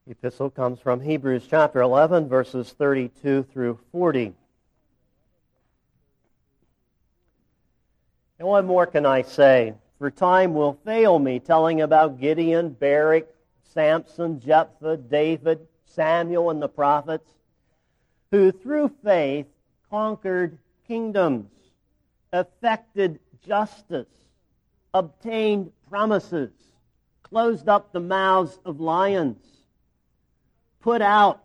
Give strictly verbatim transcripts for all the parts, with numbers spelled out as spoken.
The epistle comes from Hebrews chapter eleven, verses thirty-two through forty. And what more can I say? For time will fail me telling about Gideon, Barak, Samson, Jephthah, David, Samuel, and the prophets, who through faith conquered kingdoms, effected justice, obtained promises, closed up the mouths of lions, put out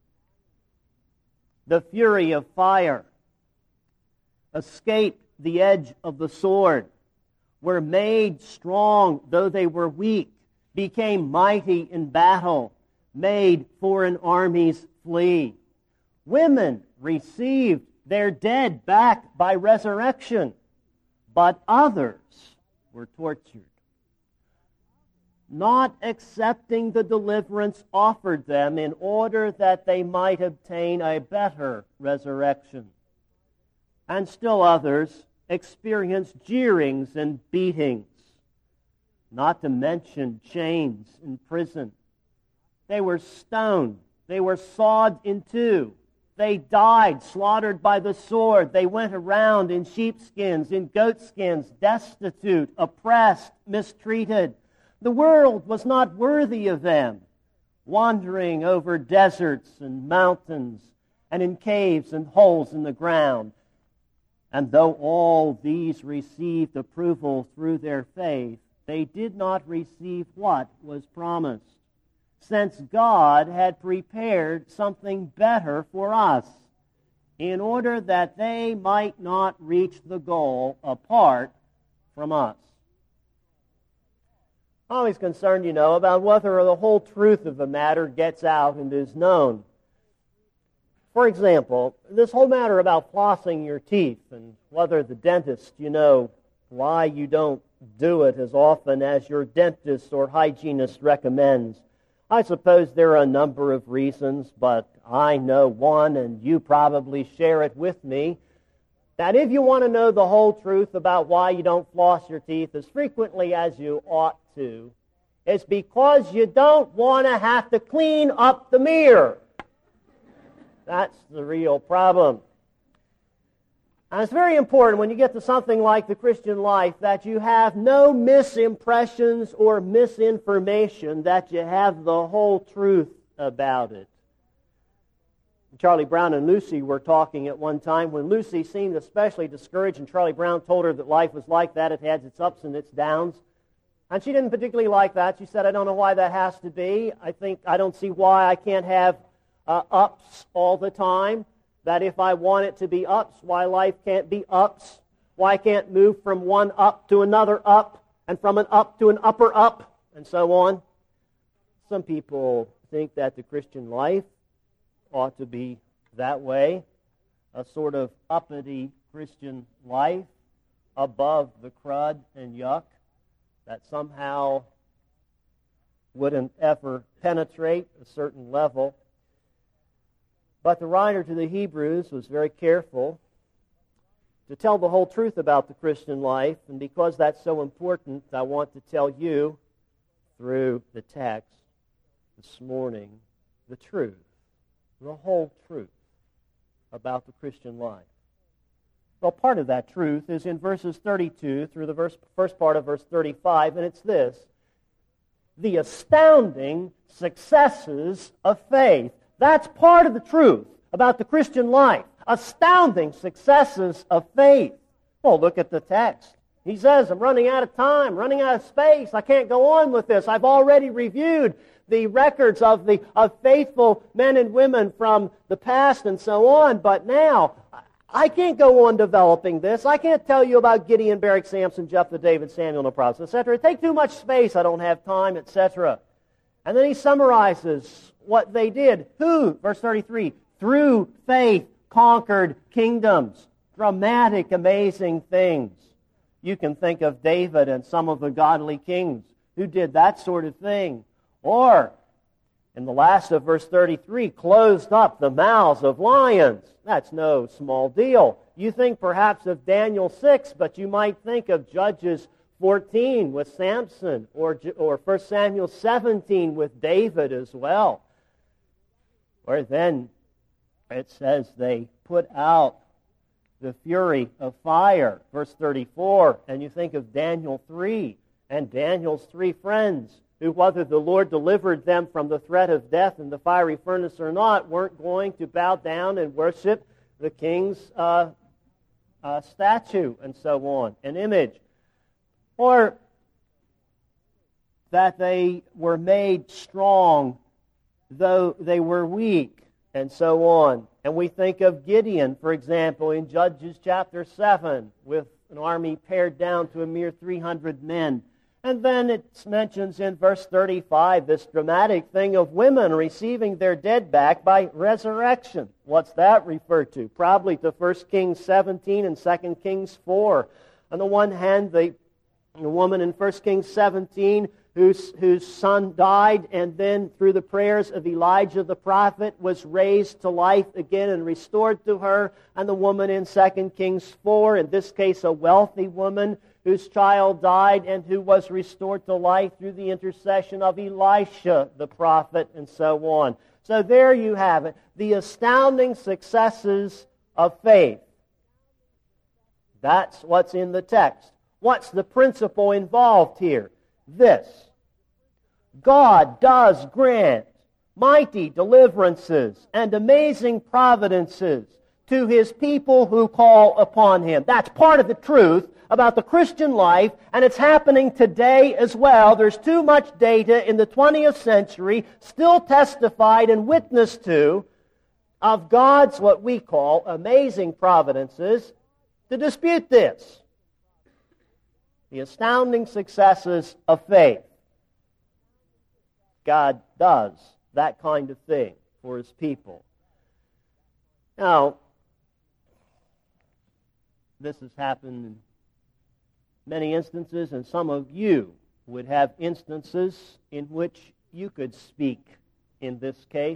the fury of fire, escaped the edge of the sword, were made strong though they were weak, became mighty in battle, made foreign armies flee. Women received their dead back by resurrection, but others were tortured, not accepting the deliverance offered them in order that they might obtain a better resurrection. And still others experienced jeerings and beatings, not to mention chains in prison. They were stoned. They were sawed in two. They died, slaughtered by the sword. They went around in sheepskins, in goatskins, destitute, oppressed, mistreated. The world was not worthy of them, wandering over deserts and mountains and in caves and holes in the ground. And though all these received approval through their faith, they did not receive what was promised, since God had prepared something better for us, in order that they might not reach the goal apart from us. I'm always concerned, you know, about whether the whole truth of the matter gets out and is known. For example, this whole matter about flossing your teeth and whether the dentist, you know, why you don't do it as often as your dentist or hygienist recommends. I suppose there are a number of reasons, but I know one, and you probably share it with me, that if you want to know the whole truth about why you don't floss your teeth as frequently as you ought to, it's because you don't want to have to clean up the mirror. That's the real problem. And it's very important when you get to something like the Christian life that you have no misimpressions or misinformation, that you have the whole truth about it. Charlie Brown and Lucy were talking at one time when Lucy seemed especially discouraged, and Charlie Brown told her that life was like that. It has its ups and its downs. And she didn't particularly like that. She said, I don't know why that has to be. I think I don't see why I can't have uh, ups all the time. That if I want it to be ups, why life can't be ups? Why I can't move from one up to another up, and from an up to an upper up, and so on. Some people think that the Christian life ought to be that way, a sort of uppity Christian life above the crud and yuck that somehow wouldn't ever penetrate a certain level. But the writer to the Hebrews was very careful to tell the whole truth about the Christian life, and because that's so important, I want to tell you through the text this morning the truth, the whole truth about the Christian life. Well, part of that truth is in verses thirty-two through the verse, first part of verse thirty-five, and it's this: the astounding successes of faith. That's part of the truth about the Christian life. Astounding successes of faith. Well, look at the text. He says, I'm running out of time, running out of space. I can't go on with this. I've already reviewed the records of the of faithful men and women from the past and so on, but now I can't go on developing this. I can't tell you about Gideon, Barak, Samson, Jephthah, David, Samuel, and the prophets, et cetera. It takes too much space. I don't have time, et cetera. And then he summarizes what they did. Who, verse thirty-three, through faith conquered kingdoms. Dramatic, amazing things. You can think of David and some of the godly kings who did that sort of thing. Or, in the last of verse thirty-three, closed up the mouths of lions. That's no small deal. You think perhaps of Daniel six, but you might think of Judges fourteen with Samson, or, or First Samuel seventeen with David as well, where then it says they put out the fury of fire, verse thirty-four, and you think of Daniel three, and Daniel's three friends, who, whether the Lord delivered them from the threat of death in the fiery furnace or not, weren't going to bow down and worship the king's uh, uh, statue and so on, an image. Or that they were made strong though they were weak, and so on. And we think of Gideon, for example, in Judges chapter seven, with an army pared down to a mere three hundred men. And then it mentions in verse thirty-five this dramatic thing of women receiving their dead back by resurrection. What's that refer to? Probably to First Kings seventeen and Second Kings four. On the one hand, the, the woman in First Kings seventeen whose, whose son died, and then through the prayers of Elijah the prophet was raised to life again and restored to her. And the woman in Second Kings four, in this case a wealthy woman, whose child died and who was restored to life through the intercession of Elisha the prophet, and so on. So there you have it, the astounding successes of faith. That's what's in the text. What's the principle involved here? This: God does grant mighty deliverances and amazing providences to His people who call upon Him. That's part of the truth about the Christian life, and it's happening today as well. There's too much data in the twentieth century still testified and witnessed to of God's, what we call, amazing providences to dispute this. The astounding successes of faith. God does that kind of thing for His people. Now, this has happened in many instances, and some of you would have instances in which you could speak in this case.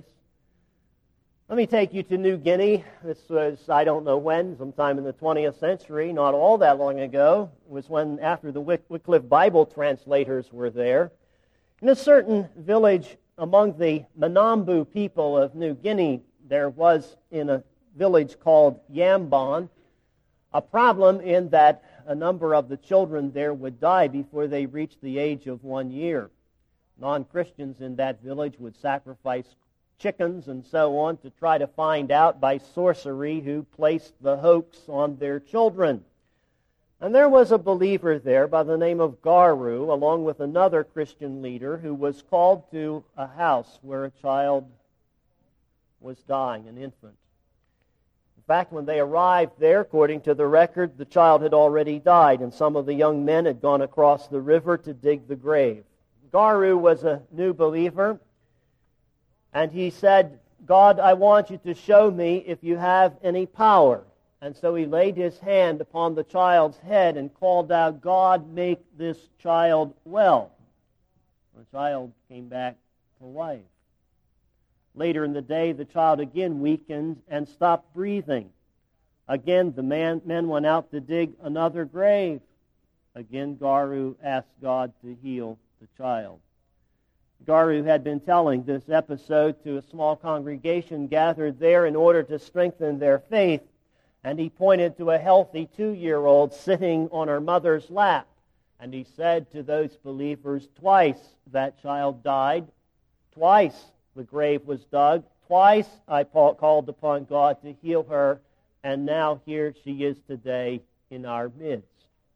Let me take you to New Guinea. This was, I don't know when, sometime in the twentieth century, not all that long ago. It was when, after the Wycliffe Bible translators were there. In a certain village among the Manambu people of New Guinea, there was, in a village called Yambon, a problem in that a number of the children there would die before they reached the age of one year. Non-Christians in that village would sacrifice chickens and so on to try to find out by sorcery who placed the hoax on their children. And there was a believer there by the name of Garu, along with another Christian leader, who was called to a house where a child was dying, an infant. In fact, when they arrived there, according to the record, the child had already died, and some of the young men had gone across the river to dig the grave. Garu was a new believer, and he said, God, I want you to show me if you have any power. And so he laid his hand upon the child's head and called out, God, make this child well. The child came back to life. Later in the day, the child again weakened and stopped breathing. Again, the man, men went out to dig another grave. Again, Garu asked God to heal the child. Garu had been telling this episode to a small congregation gathered there in order to strengthen their faith, and he pointed to a healthy two-year-old sitting on her mother's lap, and he said to those believers, twice that child died, twice the grave was dug, twice I called upon God to heal her, and now here she is today in our midst.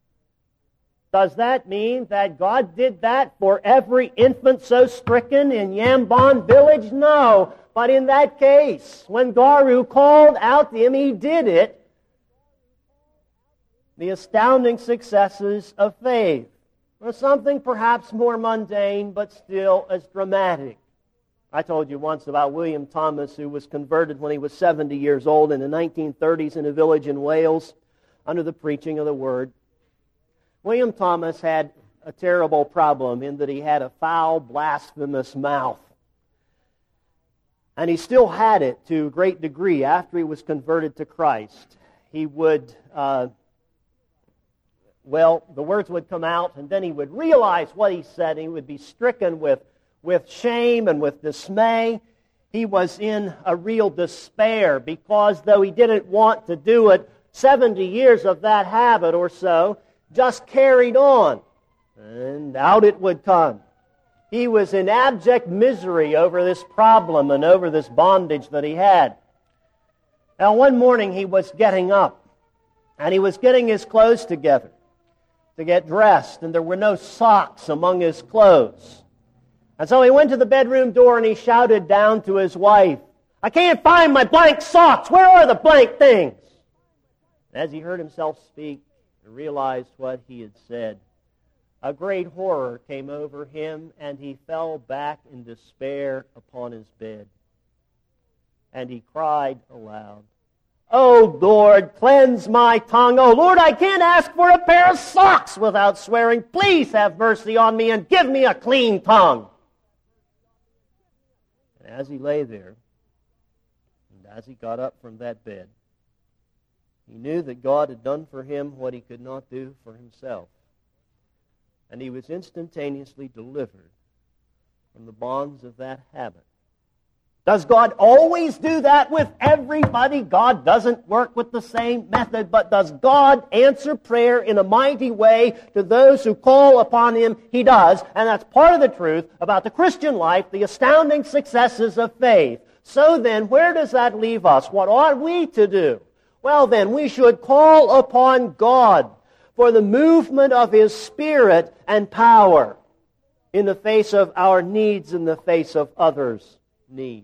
Does that mean that God did that for every infant so stricken in Yambon village? No. But in that case, when Garu called out to him, he did it. The astounding successes of faith. Or something perhaps more mundane, but still as dramatic. I told you once about William Thomas, who was converted when he was seventy years old in the nineteen thirties in a village in Wales under the preaching of the Word. William Thomas had a terrible problem in that he had a foul, blasphemous mouth. And he still had it to a great degree after he was converted to Christ. He would uh, well, the words would come out, and then he would realize what he said, and he would be stricken with, with shame and with dismay. He was in a real despair, because though he didn't want to do it, seventy years of that habit or so just carried on, and out it would come. He was in abject misery over this problem and over this bondage that he had. Now, one morning he was getting up, and he was getting his clothes together to get dressed, and there were no socks among his clothes. And so he went to the bedroom door and he shouted down to his wife, "I can't find my blank socks! Where are the blank things?" And as he heard himself speak and realized what he had said, a great horror came over him, and he fell back in despair upon his bed. And he cried aloud, "Oh, Lord, cleanse my tongue. Oh, Lord, I can't ask for a pair of socks without swearing. Please have mercy on me and give me a clean tongue." And as he lay there, and as he got up from that bed, he knew that God had done for him what he could not do for himself. And he was instantaneously delivered from the bonds of that habit. Does God always do that with everybody? God doesn't work with the same method, but does God answer prayer in a mighty way to those who call upon Him? He does, and that's part of the truth about the Christian life, the astounding successes of faith. So then, where does that leave us? What ought we to do? Well then, we should call upon God for the movement of His Spirit and power in the face of our needs, in the face of others' needs.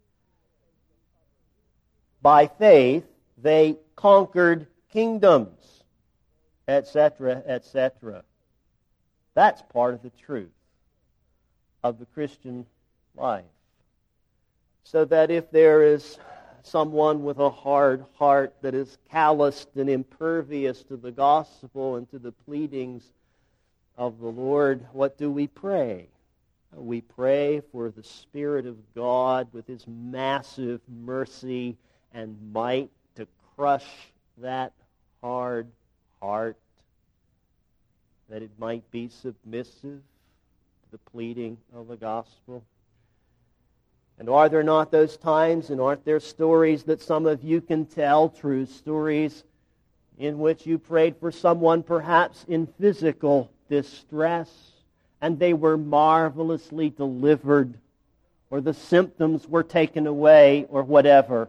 By faith, they conquered kingdoms, et cetera, et cetera. That's part of the truth of the Christian life. So that if there is someone with a hard heart that is calloused and impervious to the gospel and to the pleadings of the Lord, what do we pray? We pray for the Spirit of God with His massive mercy and might to crush that hard heart, that it might be submissive to the pleading of the gospel. And are there not those times, and aren't there stories that some of you can tell, true stories, in which you prayed for someone perhaps in physical distress, and they were marvelously delivered, or the symptoms were taken away, or whatever?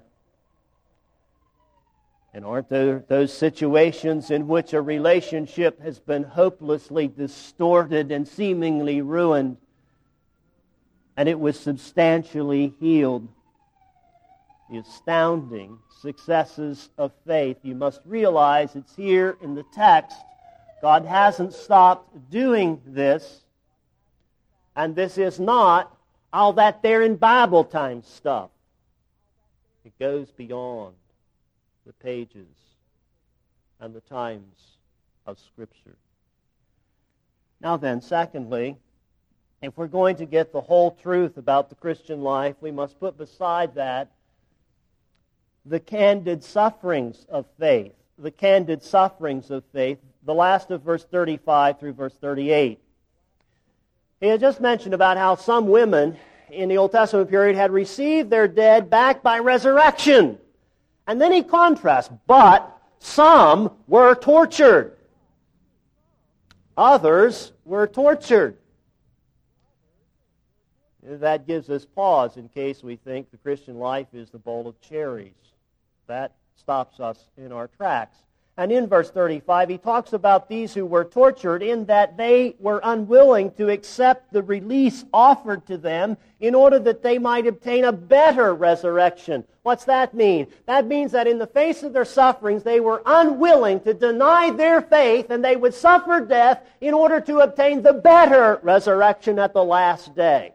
And aren't there those situations in which a relationship has been hopelessly distorted and seemingly ruined, and it was substantially healed? The astounding successes of faith. You must realize it's here in the text. God hasn't stopped doing this. And this is not all that there in Bible time stuff. It goes beyond the pages and the times of Scripture. Now then, secondly, if we're going to get the whole truth about the Christian life, we must put beside that the candid sufferings of faith. The candid sufferings of faith. The last of verse thirty-five through verse thirty-eight. He had just mentioned about how some women in the Old Testament period had received their dead back by resurrection. And then he contrasts, but some were tortured. Others were tortured. That gives us pause in case we think the Christian life is the bowl of cherries. That stops us in our tracks. And in verse thirty-five, he talks about these who were tortured in that they were unwilling to accept the release offered to them in order that they might obtain a better resurrection. What's that mean? That means that in the face of their sufferings, they were unwilling to deny their faith, and they would suffer death in order to obtain the better resurrection at the last day.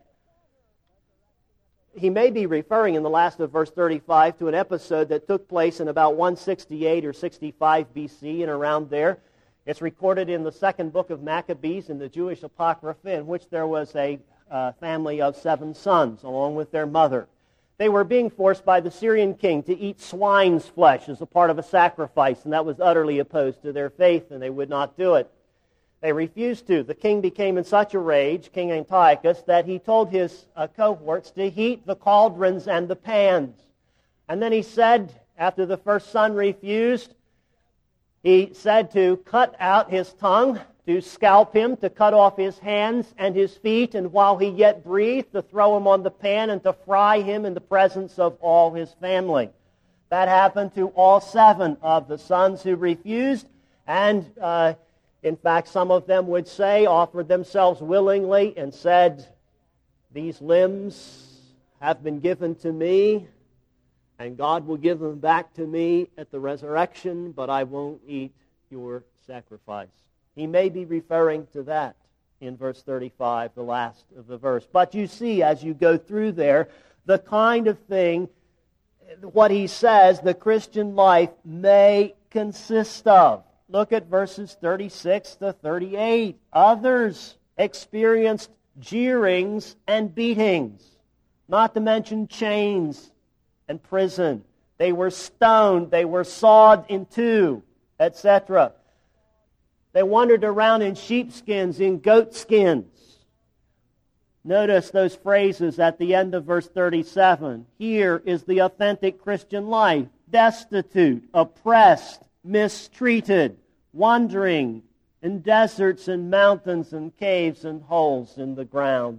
He may be referring in the last of verse thirty-five to an episode that took place in about one sixty-eight or sixty-five B C and around there. It's recorded in the second book of Maccabees in the Jewish Apocrypha, in which there was a uh, family of seven sons along with their mother. They were being forced by the Syrian king to eat swine's flesh as a part of a sacrifice, and that was utterly opposed to their faith, and they would not do it. They refused to. The king became in such a rage, King Antiochus, that he told his uh, cohorts to heat the cauldrons and the pans. And then he said, after the first son refused, he said to cut out his tongue, to scalp him, to cut off his hands and his feet, and while he yet breathed, to throw him on the pan and to fry him in the presence of all his family. That happened to all seven of the sons who refused, and uh, in fact, some of them would say, offered themselves willingly and said, "These limbs have been given to me, and God will give them back to me at the resurrection, but I won't eat your sacrifice." He may be referring to that in verse thirty-five, the last of the verse. But you see, as you go through there, the kind of thing, what he says, the Christian life may consist of. Look at verses thirty-six to thirty-eight. Others experienced jeerings and beatings, not to mention chains and prison. They were stoned, they were sawed in two, et cetera. They wandered around in sheepskins, in goatskins. Notice those phrases at the end of verse thirty-seven. Here is the authentic Christian life: destitute, oppressed, mistreated, wandering in deserts and mountains and caves and holes in the ground.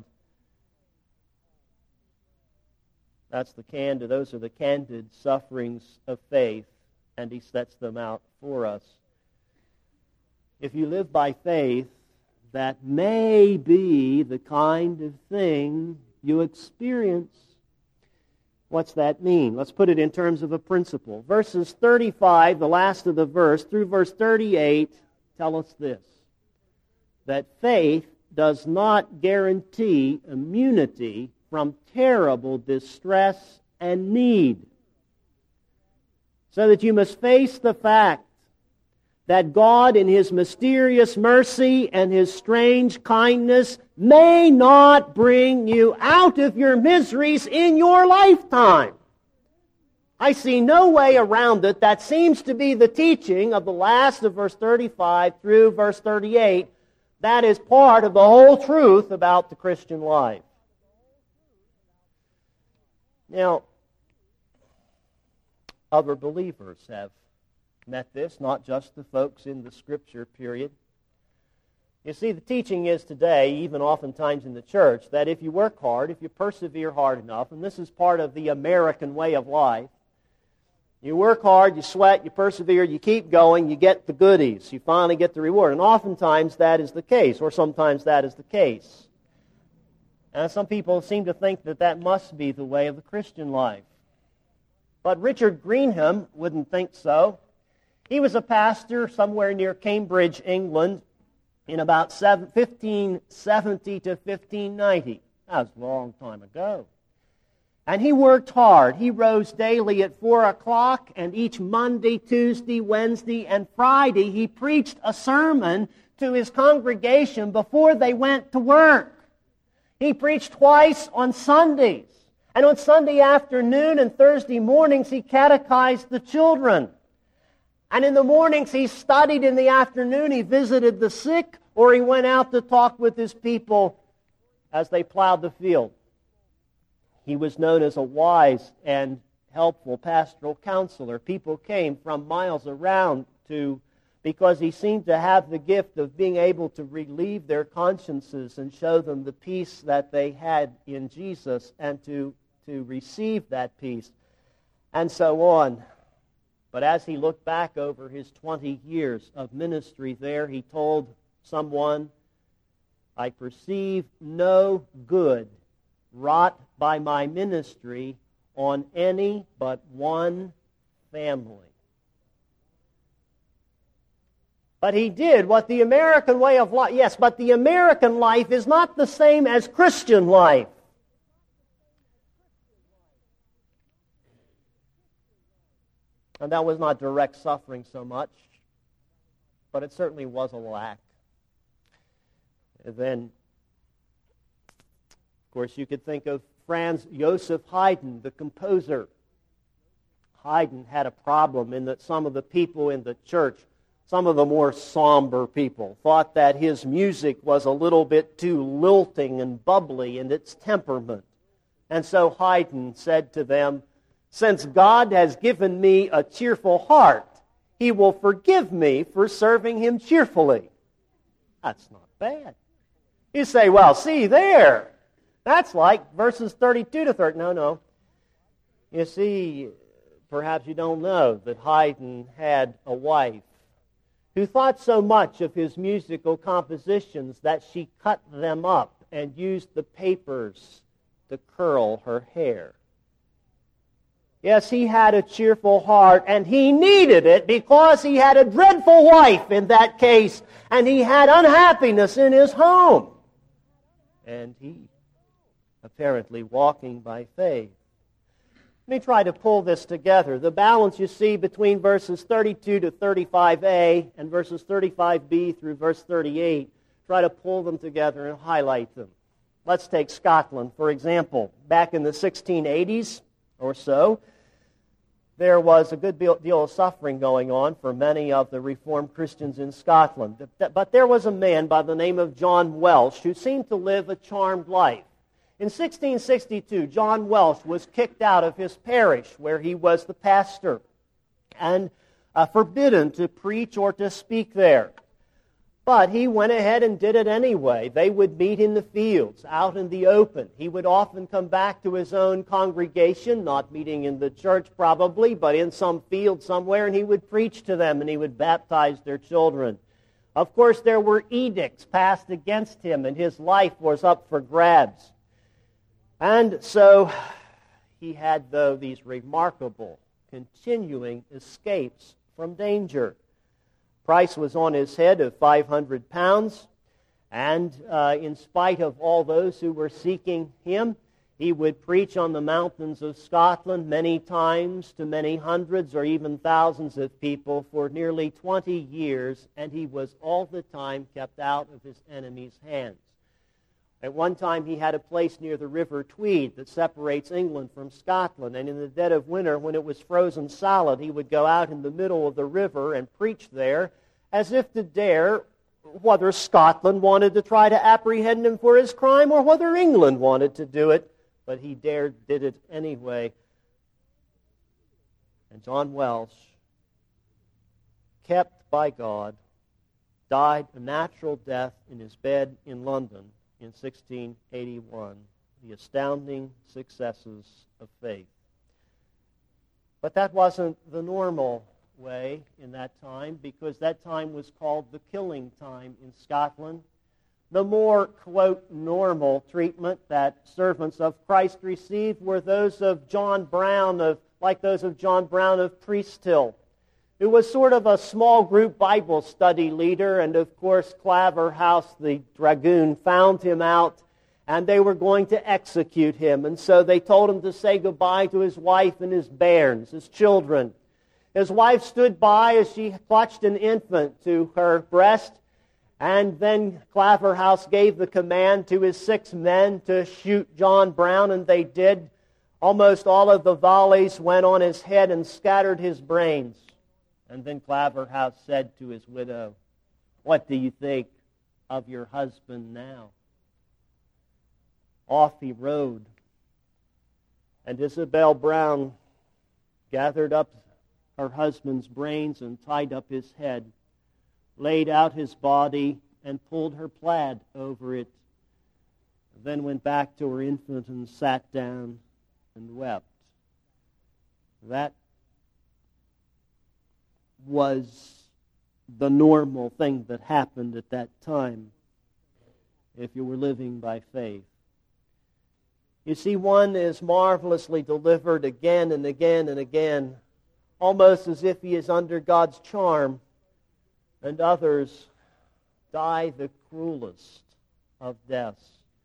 That's the candid, those are the candid sufferings of faith, and he sets them out for us. If you live by faith, that may be the kind of thing you experience. What's that mean? Let's put it in terms of a principle. Verses thirty-five, the last of the verse, through verse thirty-eight, tell us this: that faith does not guarantee immunity from terrible distress and need. So that you must face the fact that God, in His mysterious mercy and His strange kindness, may not bring you out of your miseries in your lifetime. I see no way around it. That seems to be the teaching of the last of verse thirty-five through verse thirty-eight. That is part of the whole truth about the Christian life. Now, other believers have met this, not just the folks in the Scripture period. You see, the teaching is today, even oftentimes in the church, that if you work hard, if you persevere hard enough, and this is part of the American way of life, you work hard, you sweat, you persevere, you keep going, you get the goodies, you finally get the reward. And oftentimes that is the case, or sometimes that is the case. And some people seem to think that that must be the way of the Christian life. But Richard Greenham wouldn't think so. He was a pastor somewhere near Cambridge, England, in about fifteen seventy to fifteen ninety. That was a long time ago. And he worked hard. He rose daily at four o'clock, and each Monday, Tuesday, Wednesday, and Friday he preached a sermon to his congregation before they went to work. He preached twice on Sundays. And on Sunday afternoon and Thursday mornings he catechized the children. And in the mornings he studied, in the afternoon he visited the sick, or he went out to talk with his people as they plowed the field. He was known as a wise and helpful pastoral counselor. People came from miles around to, because he seemed to have the gift of being able to relieve their consciences and show them the peace that they had in Jesus, and to, to receive that peace, and so on. But as he looked back over his twenty years of ministry there, he told someone, "I perceive no good wrought by my ministry on any but one family." But he did what the American way of life, yes, but the American life is not the same as Christian life. And that was not direct suffering so much, but it certainly was a lack. And then, of course, you could think of Franz Joseph Haydn, the composer. Haydn had a problem in that some of the people in the church, some of the more somber people, thought that his music was a little bit too lilting and bubbly in its temperament. And so Haydn said to them, "Since God has given me a cheerful heart, He will forgive me for serving Him cheerfully." That's not bad. You say, well, see there, that's like verses thirty-two to thirty. No, no. You see, perhaps you don't know that Haydn had a wife who thought so much of his musical compositions that she cut them up and used the papers to curl her hair. Yes, he had a cheerful heart, and he needed it because he had a dreadful wife in that case, and he had unhappiness in his home. And he, apparently walking by faith. Let me try to pull this together. The balance you see between verses thirty-two to thirty-five a and verses thirty-five b through verse thirty-eight, try to pull them together and highlight them. Let's take Scotland, for example. Back in the sixteen eighties or so, there was a good deal of suffering going on for many of the Reformed Christians in Scotland. But there was a man by the name of John Welsh who seemed to live a charmed life. In sixteen sixty-two, John Welsh was kicked out of his parish where he was the pastor and uh, forbidden to preach or to speak there. But he went ahead and did it anyway. They would meet in the fields, out in the open. He would often come back to his own congregation, not meeting in the church probably, but in some field somewhere, and he would preach to them and he would baptize their children. Of course, there were edicts passed against him, and his life was up for grabs. And so he had, though, these remarkable, continuing escapes from danger. Price was on his head of five hundred pounds, and uh, in spite of all those who were seeking him, he would preach on the mountains of Scotland many times to many hundreds or even thousands of people for nearly twenty years, and he was all the time kept out of his enemies' hands. At one time, he had a place near the River Tweed that separates England from Scotland, and in the dead of winter, when it was frozen solid, he would go out in the middle of the river and preach there as if to dare whether Scotland wanted to try to apprehend him for his crime or whether England wanted to do it, but he dared did it anyway. And John Welsh, kept by God, died a natural death in his bed in London in sixteen eighty-one, the astounding successes of faith. But that wasn't the normal way in that time, because that time was called the killing time in Scotland. The more, quote, normal treatment that servants of Christ received were those of John Brown, of like those of John Brown of Priesthill, who was sort of a small group Bible study leader, and of course Claverhouse, the dragoon, found him out, and they were going to execute him. And so they told him to say goodbye to his wife and his bairns, his children. His wife stood by as she clutched an infant to her breast, and then Claverhouse gave the command to his six men to shoot John Brown, and they did. Almost all of the volleys went on his head and scattered his brains. And then Claverhouse said to his widow, "What do you think of your husband now?" Off he rode. And Isabel Brown gathered up her husband's brains and tied up his head, laid out his body, and pulled her plaid over it, then went back to her infant and sat down and wept. That was the normal thing that happened at that time if you were living by faith. You see, one is marvelously delivered again and again and again, almost as if he is under God's charm, and others die the cruelest of deaths.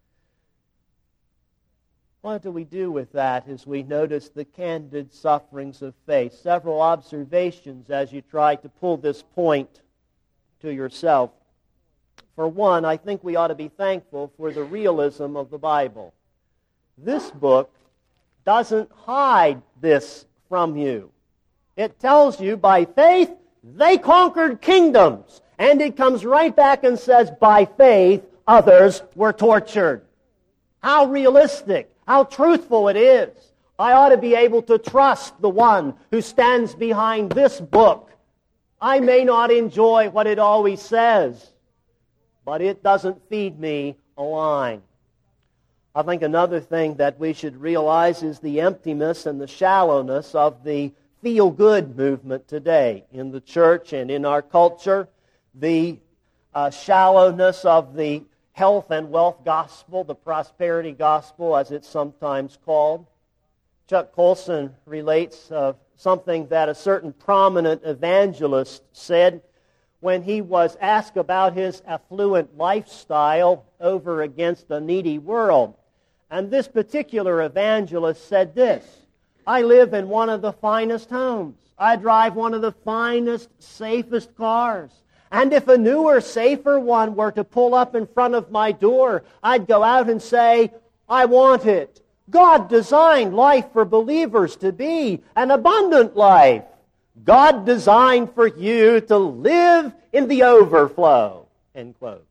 What do we do with that as we notice the candid sufferings of faith? Several observations as you try to pull this point to yourself. For one, I think we ought to be thankful for the realism of the Bible. This book doesn't hide this from you. It tells you by faith they conquered kingdoms. And it comes right back and says by faith others were tortured. How realistic, how truthful it is. I ought to be able to trust the one who stands behind this book. I may not enjoy what it always says, but it doesn't feed me a line. I think another thing that we should realize is the emptiness and the shallowness of the feel-good movement today in the church and in our culture. The uh, shallowness of the health and wealth gospel, the prosperity gospel as it's sometimes called. Chuck Colson relates of something that a certain prominent evangelist said when he was asked about his affluent lifestyle over against a needy world. And this particular evangelist said this: I live in one of the finest homes. I drive one of the finest, safest cars. And if a newer, safer one were to pull up in front of my door, I'd go out and say, I want it. God designed life for believers to be an abundant life. God designed for you to live in the overflow. End quote.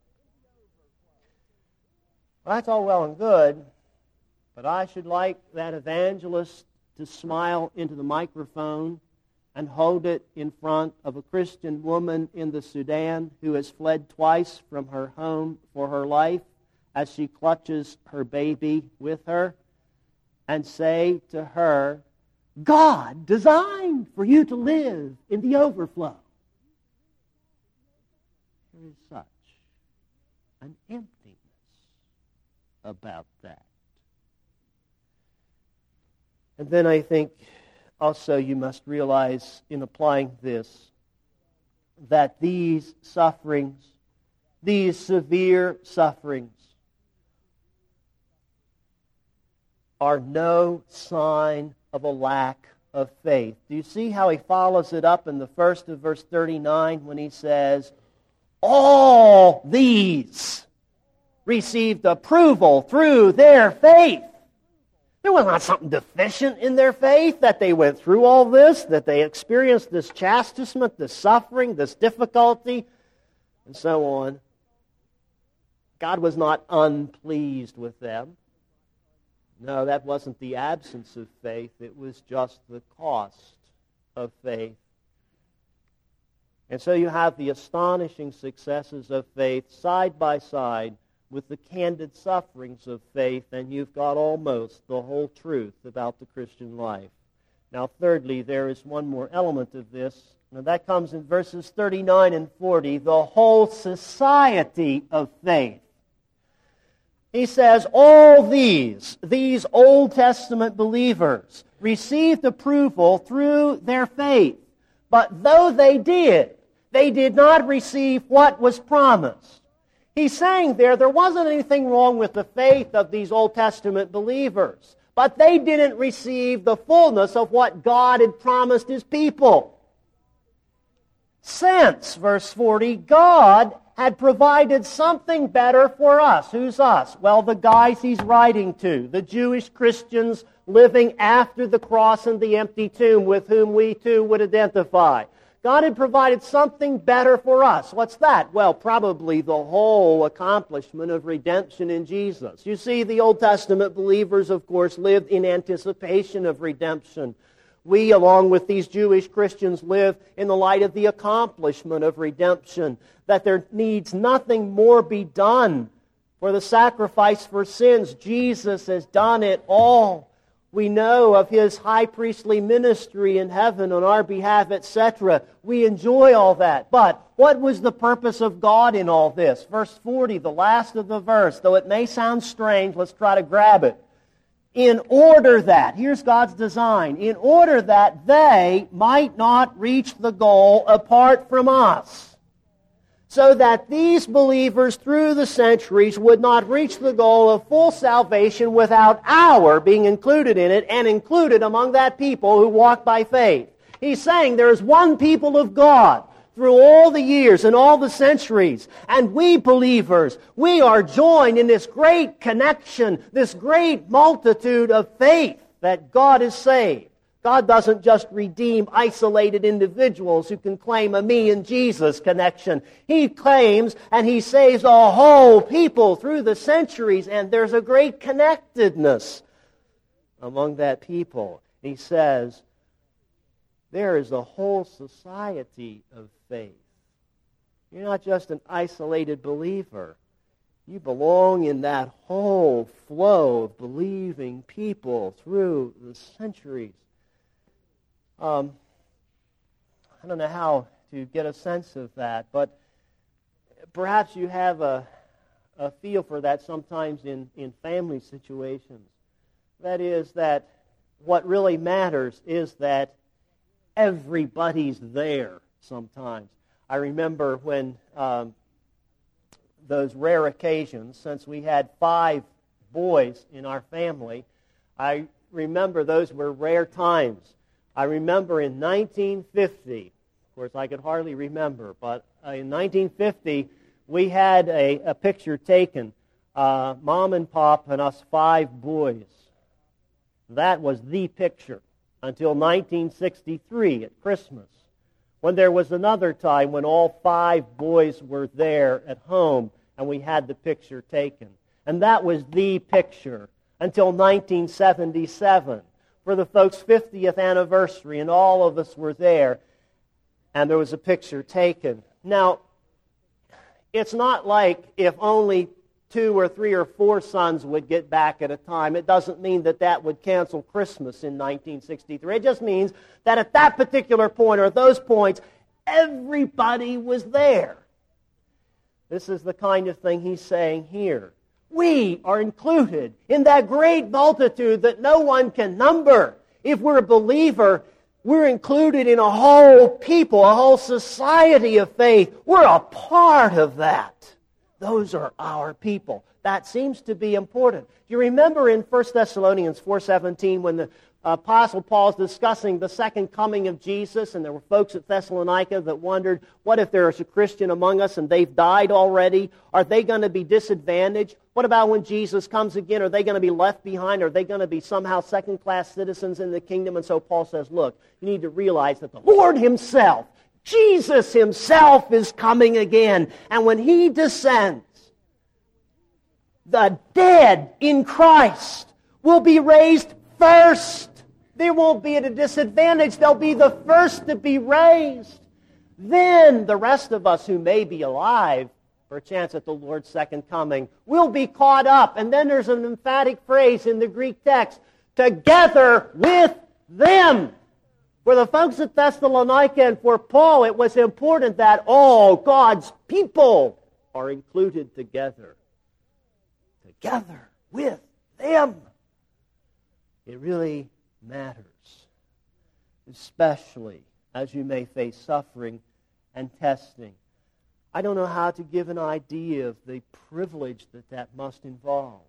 Well, that's all well and good, but I should like that evangelist to smile into the microphone and hold it in front of a Christian woman in the Sudan who has fled twice from her home for her life as she clutches her baby with her, and say to her, God designed for you to live in the overflow. There is such an emptiness about that. And then I think also you must realize in applying this that these sufferings, these severe sufferings, are no sign of a lack of faith. Do you see how he follows it up in the first of verse thirty-nine when he says, all these received approval through their faith. There was not something deficient in their faith, that they went through all this, that they experienced this chastisement, this suffering, this difficulty, and so on. God was not unpleased with them. No, that wasn't the absence of faith. It was just the cost of faith. And so you have the astonishing successes of faith side by side with the candid sufferings of faith, and you've got almost the whole truth about the Christian life. Now, thirdly, there is one more element of this, and that comes in verses thirty-nine and forty, the whole society of faith. He says, all these, these Old Testament believers, received approval through their faith. But though they did, they did not receive what was promised. He's saying there, there wasn't anything wrong with the faith of these Old Testament believers, but they didn't receive the fullness of what God had promised His people. Since, verse forty, God had provided something better for us. Who's us? Well, the guys he's writing to, the Jewish Christians living after the cross and the empty tomb, with whom we too would identify. God had provided something better for us. What's that? Well, probably the whole accomplishment of redemption in Jesus. You see, the Old Testament believers, of course, lived in anticipation of redemption. We, along with these Jewish Christians, live in the light of the accomplishment of redemption, that there needs nothing more be done for the sacrifice for sins. Jesus has done it all. We know of His high priestly ministry in heaven on our behalf, et cetera. We enjoy all that. But what was the purpose of God in all this? Verse forty, the last of the verse, though it may sound strange, let's try to grab it. In order that, here's God's design, in order that they might not reach the goal apart from us. So that these believers through the centuries would not reach the goal of full salvation without our being included in it and included among that people who walk by faith. He's saying there is one people of God through all the years and all the centuries. And we believers, we are joined in this great connection, this great multitude of faith that God has saved. God doesn't just redeem isolated individuals who can claim a me and Jesus connection. He claims and He saves a whole people through the centuries, and there's a great connectedness among that people. He says, there is a whole society of faith. You're not just an isolated believer. You belong in that whole flow of believing people through the centuries. Um, I don't know how to get a sense of that, but perhaps you have a, a feel for that sometimes in, in family situations. That is that what really matters is that everybody's there sometimes. I remember when um, those rare occasions, since we had five boys in our family, I remember those were rare times. I remember in nineteen fifty, of course I could hardly remember, but uh, in nineteen fifty we had a, a picture taken, uh, Mom and Pop and us five boys. That was the picture until nineteen sixty-three at Christmas, when there was another time when all five boys were there at home and we had the picture taken. And that was the picture until nineteen seventy-seven. For the folks' fiftieth anniversary, and all of us were there, and there was a picture taken. Now, it's not like if only two or three or four sons would get back at a time. It doesn't mean that that would cancel Christmas in nineteen sixty-three. It just means that at that particular point, or at those points, everybody was there. This is the kind of thing he's saying here. We are included in that great multitude that no one can number. If we're a believer, we're included in a whole people, a whole society of faith. We're a part of that. Those are our people. That seems to be important. Do you remember in First Thessalonians four seventeen when the Apostle Paul is discussing the second coming of Jesus, and there were folks at Thessalonica that wondered, what if there is a Christian among us and they've died already? Are they going to be disadvantaged? What about when Jesus comes again? Are they going to be left behind? Are they going to be somehow second-class citizens in the kingdom? And so Paul says, look, you need to realize that the Lord Himself, Jesus Himself, is coming again. And when He descends, the dead in Christ will be raised first. They won't be at a disadvantage. They'll be the first to be raised. Then the rest of us who may be alive, perchance at the Lord's second coming, will be caught up. And then there's an emphatic phrase in the Greek text, together with them. For the folks at Thessalonica and for Paul, it was important that all God's people are included together. Together with them. It really matters, especially as you may face suffering and testing. I don't know how to give an idea of the privilege that that must involve.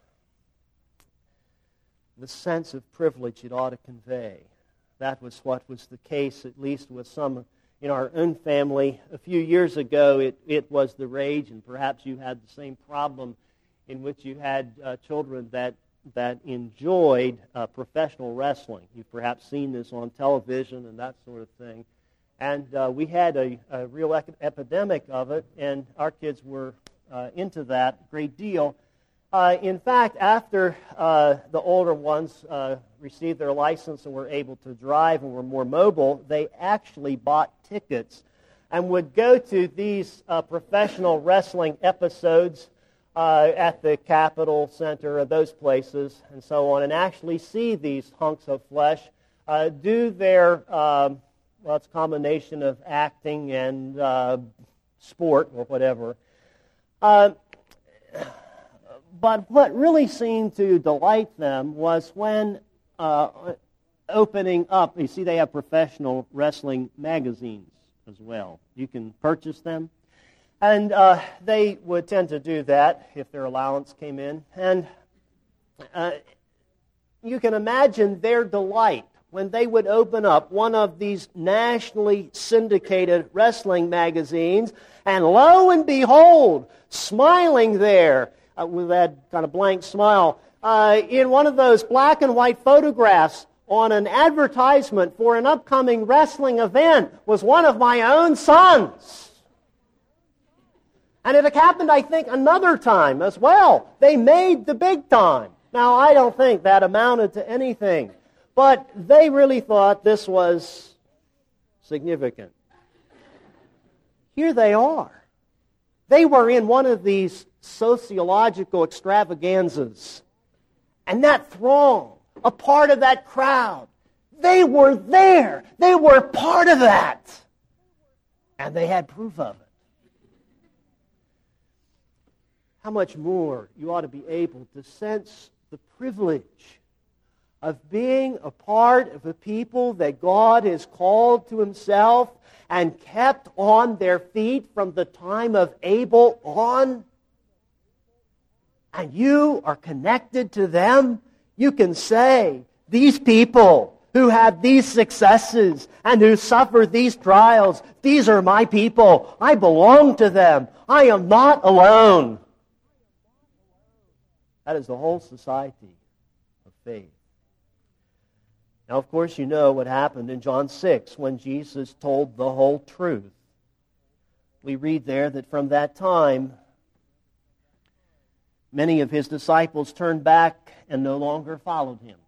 The sense of privilege it ought to convey. That was what was the case, at least with some in our own family. A few years ago, it, it was the rage, and perhaps you had the same problem in which you had uh, children that that enjoyed uh, professional wrestling. You've perhaps seen this on television and that sort of thing. And uh, we had a, a real ec- epidemic of it, and our kids were uh, into that a great deal. Uh, in fact, after uh, the older ones uh, received their license and were able to drive and were more mobile, they actually bought tickets and would go to these uh, professional wrestling episodes Uh, at the Capitol Center, of those places, and so on, and actually see these hunks of flesh uh, do their, um, well, it's a combination of acting and uh, sport or whatever. Uh, but what really seemed to delight them was when uh, opening up, you see they have professional wrestling magazines as well. You can purchase them. And uh, they would tend to do that if their allowance came in. And uh, you can imagine their delight when they would open up one of these nationally syndicated wrestling magazines, and lo and behold, smiling there uh, with that kind of blank smile, uh, in one of those black and white photographs on an advertisement for an upcoming wrestling event was one of my own sons. And it happened, I think, another time as well. They made the big time. Now, I don't think that amounted to anything, but they really thought this was significant. Here they are. They were in one of these sociological extravaganzas. And that throng, a part of that crowd, they were there. They were part of that. And they had proof of it. How much more you ought to be able to sense the privilege of being a part of a people that God has called to Himself and kept on their feet from the time of Abel on. And you are connected to them. You can say, these people who have these successes and who suffer these trials, these are my people. I belong to them. I am not alone. That is the whole society of faith. Now, of course, you know what happened in John six when Jesus told the whole truth. We read there that from that time, many of His disciples turned back and no longer followed Him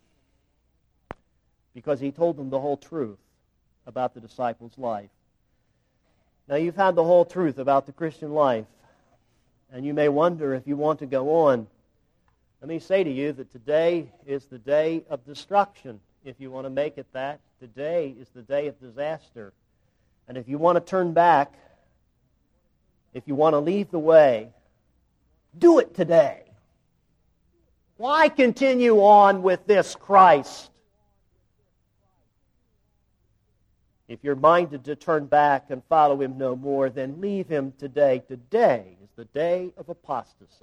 because He told them the whole truth about the disciples' life. Now, you've had the whole truth about the Christian life, and you may wonder if you want to go on. Let me say to you that today is the day of destruction, if you want to make it that. Today is the day of disaster. And if you want to turn back, if you want to leave the way, do it today. Why continue on with this Christ? If you're minded to turn back and follow Him no more, then leave Him today. Today is the day of apostasy.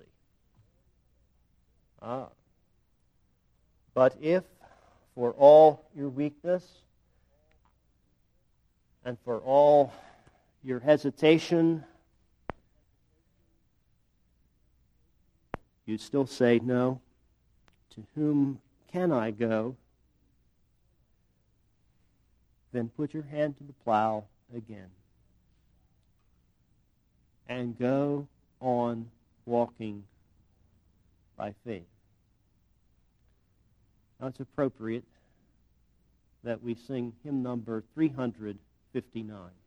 Ah. But if, for all your weakness and for all your hesitation, you still say, no, to whom can I go? Then put your hand to the plow again and go on walking by faith. Now it's appropriate that we sing hymn number three hundred fifty-nine.